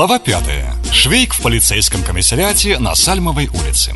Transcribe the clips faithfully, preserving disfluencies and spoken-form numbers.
Глава пятая. Швейк в полицейском комиссариате на Сальмовой улице.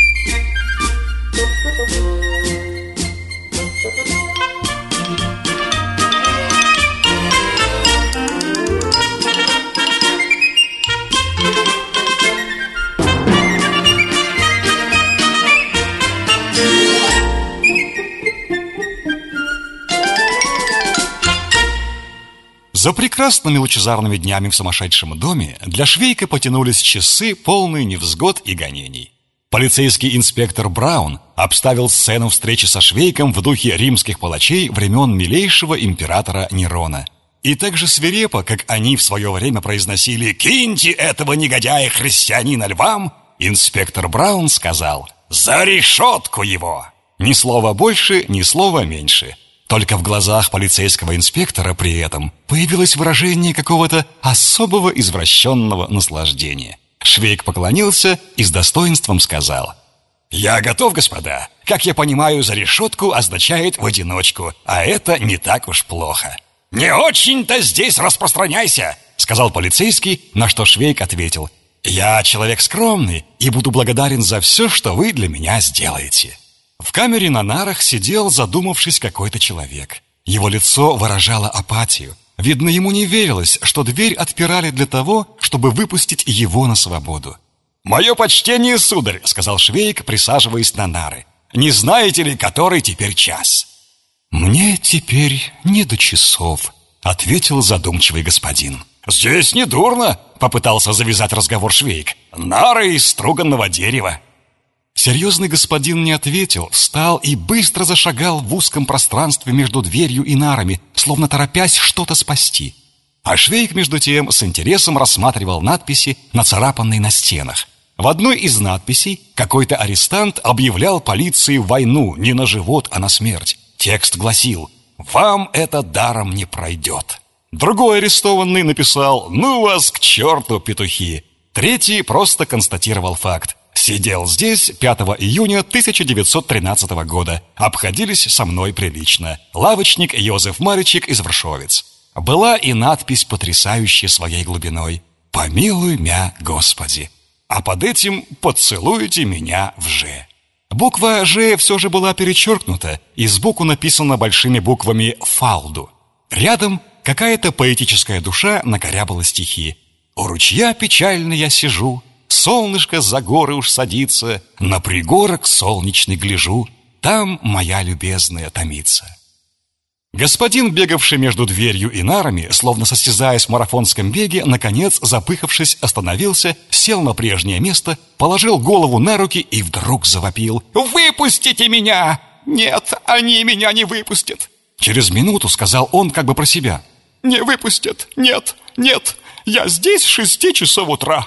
За прекрасными лучезарными днями в сумасшедшем доме для Швейка потянулись часы, полные невзгод и гонений. Полицейский инспектор Браун обставил сцену встречи со Швейком в духе римских палачей времен милейшего императора Нерона. И так же свирепо, как они в свое время произносили «Киньте этого негодяя-христианина львам», инспектор Браун сказал «За решетку его!» Ни слова больше, ни слова меньше. Только в глазах полицейского инспектора при этом появилось выражение какого-то особого извращенного наслаждения. Швейк поклонился и с достоинством сказал: «Я готов, господа. Как я понимаю, за решетку означает в одиночку, а это не так уж плохо». «Не очень-то здесь распространяйся», — сказал полицейский, на что Швейк ответил: «Я человек скромный и буду благодарен за все, что вы для меня сделаете». В камере на нарах сидел, задумавшись, какой-то человек. Его лицо выражало апатию. Видно, ему не верилось, что дверь отпирали для того, чтобы выпустить его на свободу. «Мое почтение, сударь», — сказал Швейк, присаживаясь на нары. «Не знаете ли, который теперь час?» «Мне теперь не до часов», — ответил задумчивый господин. «Здесь не дурно», — попытался завязать разговор Швейк. «Нары из струганного дерева». Серьезный господин не ответил, встал и быстро зашагал в узком пространстве между дверью и нарами, словно торопясь что-то спасти. А Швейк, между тем, с интересом рассматривал надписи, нацарапанные на стенах. В одной из надписей какой-то арестант объявлял полиции войну не на живот, а на смерть. Текст гласил: «Вам это даром не пройдет». Другой арестованный написал: «Ну вас к черту, петухи». Третий просто констатировал факт: «Сидел здесь пятого июня тысяча девятьсот тринадцатого года. Обходились со мной прилично. Лавочник Йозеф Маричек из Вршовец». Была и надпись, потрясающая своей глубиной: «Помилуй мя, Господи». А под этим «Поцелуйте меня в Ж». Буква «Ж» все же была перечеркнута, и сбоку написано большими буквами «Фалду». Рядом какая-то поэтическая душа накорябала стихи: «У ручья печально я сижу, солнышко за горы уж садится, на пригорок солнечный гляжу, там моя любезная томится». Господин, бегавший между дверью и нарами, словно состязаясь в марафонском беге, наконец, запыхавшись, остановился, сел на прежнее место, положил голову на руки и вдруг завопил: «Выпустите меня! Нет, они меня не выпустят!» Через минуту сказал он как бы про себя: «Не выпустят! Нет, нет! Я здесь с шести часов утра!»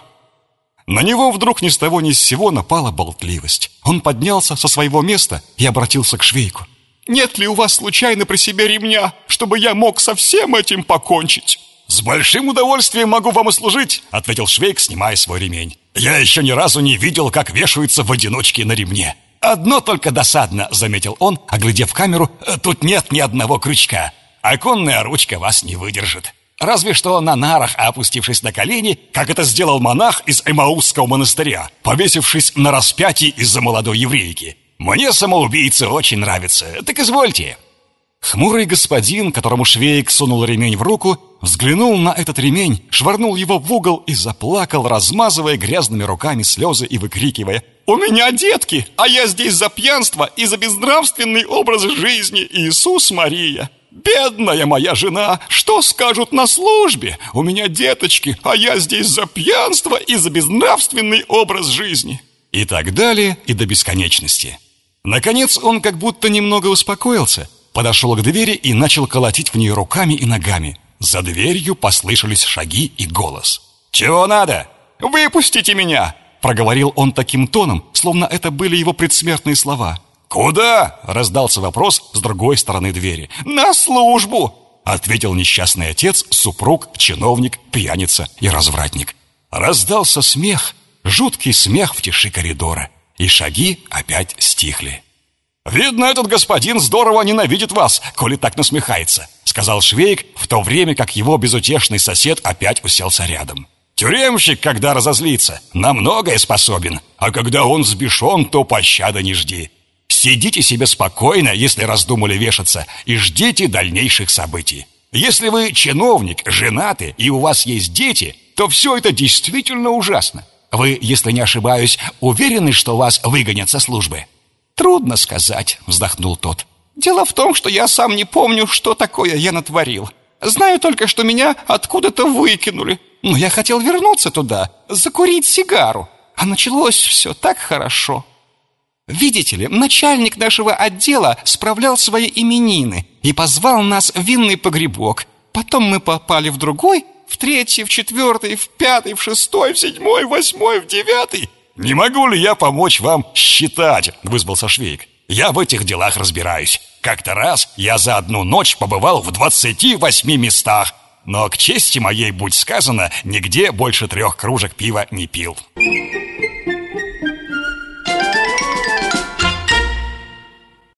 На него вдруг ни с того ни с сего напала болтливость. Он поднялся со своего места и обратился к Швейку: «Нет ли у вас случайно при себе ремня, чтобы я мог со всем этим покончить?» «С большим удовольствием могу вам и служить», — ответил Швейк, снимая свой ремень. «Я еще ни разу не видел, как вешаются в одиночке на ремне. Одно только досадно», — заметил он, оглядев камеру, — «тут нет ни одного крючка. Оконная ручка вас не выдержит. Разве что на нарах, опустившись на колени, как это сделал монах из Эмаусского монастыря, повесившись на распятии из-за молодой еврейки. Мне самоубийцы очень нравятся, так извольте». Хмурый господин, которому Швейк сунул ремень в руку, взглянул на этот ремень, швырнул его в угол и заплакал, размазывая грязными руками слезы и выкрикивая: «У меня детки, а я здесь за пьянство и за безнравственный образ жизни, Иисус Мария! Бедная моя жена, что скажут на службе? У меня деточки, а я здесь за пьянство и за безнравственный образ жизни». И так далее, и до бесконечности. Наконец он как будто немного успокоился, подошел к двери и начал колотить в нее руками и ногами. За дверью послышались шаги и голос. «Чего надо? Выпустите меня!» — проговорил он таким тоном, словно это были его предсмертные слова. «Куда?» — раздался вопрос с другой стороны двери. «На службу!» — ответил несчастный отец, супруг, чиновник, пьяница и развратник. Раздался смех, жуткий смех в тиши коридора, и шаги опять стихли. «Видно, этот господин здорово ненавидит вас, коли так насмехается», — сказал Швейк, в то время как его безутешный сосед опять уселся рядом. Тюремщик, когда разозлится, на многое способен, а когда он взбешен, то пощады не жди. Сидите себе спокойно, если раздумали вешаться, и ждите дальнейших событий. Если вы чиновник, женаты и у вас есть дети, то все это действительно ужасно. Вы, если не ошибаюсь, уверены, что вас выгонят со службы? Трудно сказать, вздохнул тот. Дело в том, что я сам не помню, что такое я натворил. Знаю только, что меня откуда-то выкинули. Но я хотел вернуться туда, закурить сигару. А началось все так хорошо. Видите ли, начальник нашего отдела справлял свои именины и позвал нас в винный погребок. Потом мы попали в другой, в третий, в четвертый, в пятый, в шестой, в седьмой, в восьмой, в девятый. «Не могу ли я помочь вам считать?» — вызвался Швейк. «Я в этих делах разбираюсь. Как-то раз я за одну ночь побывал в двадцати восьми местах, но, к чести моей будь сказано, нигде больше трех кружек пива не пил».